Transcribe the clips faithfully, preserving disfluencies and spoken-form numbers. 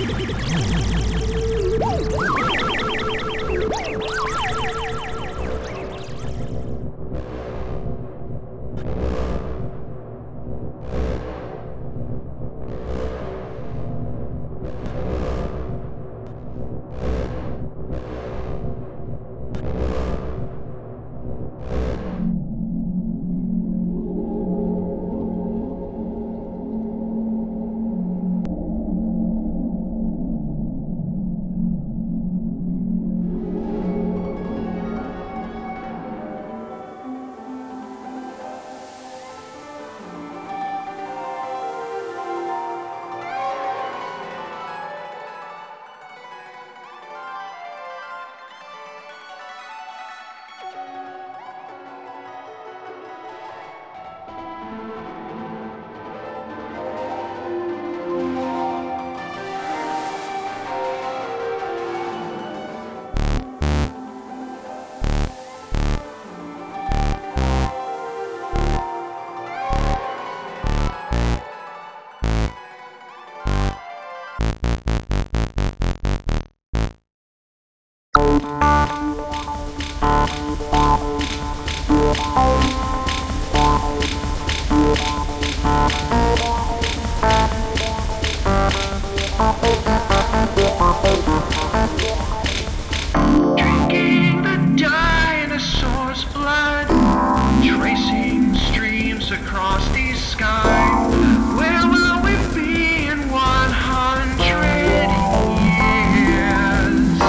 Drinking the dinosaur's blood, tracing streams across the sky. Where will we be in one hundred years?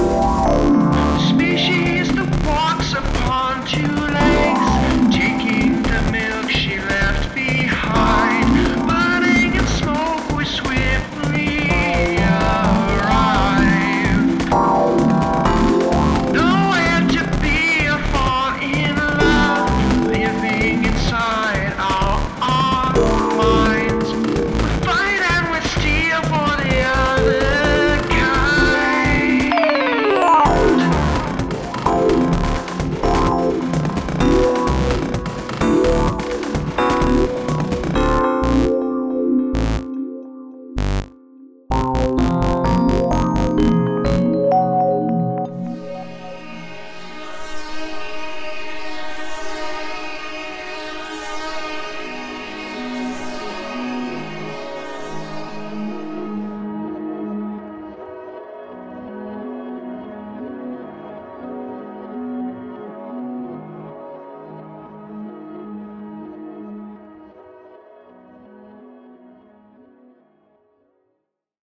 Species that walks upon two legs, taking the milk she left behind. Burning in smoke, we swiftly arrive. Nowhere to be or fall in love, living inside our own minds. We fight and we steal for the other kind.